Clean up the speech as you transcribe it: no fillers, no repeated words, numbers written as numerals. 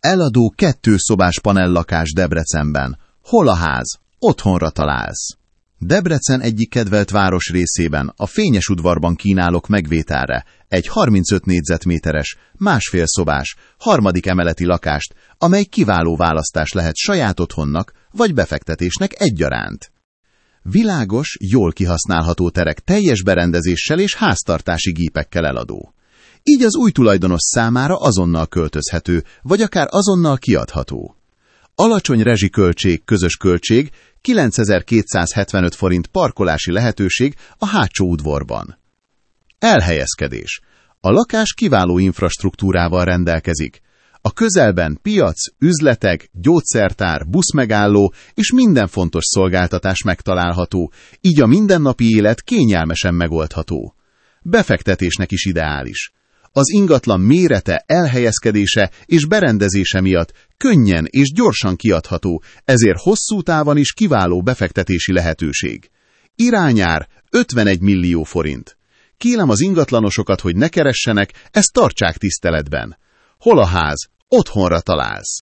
Eladó 2 szobás panellakás Debrecenben. Hol a ház? Otthonra találsz. Debrecen egyik kedvelt városrészében, a Fényes udvarban kínálok megvételre egy 35 négyzetméteres, 1,5 szobás, 3. emeleti lakást, amely kiváló választás lehet saját otthonnak vagy befektetésnek egyaránt. Világos, jól kihasználható terek teljes berendezéssel és háztartási gépekkel eladó. Így az új tulajdonos számára azonnal költözhető, vagy akár azonnal kiadható. Alacsony rezsiköltség, közös költség, 9275 forint parkolási lehetőség a hátsó udvarban. Elhelyezkedés. A lakás kiváló infrastruktúrával rendelkezik. A közelben piac, üzletek, gyógyszertár, buszmegálló és minden fontos szolgáltatás megtalálható, így a mindennapi élet kényelmesen megoldható. Befektetésnek is ideális. Az ingatlan mérete, elhelyezkedése és berendezése miatt könnyen és gyorsan kiadható, ezért hosszú távon is kiváló befektetési lehetőség. Irányár 51 millió forint. Kérem az ingatlanosokat, hogy ne keressenek, ezt tartsák tiszteletben. Hol a ház? Otthonra találsz.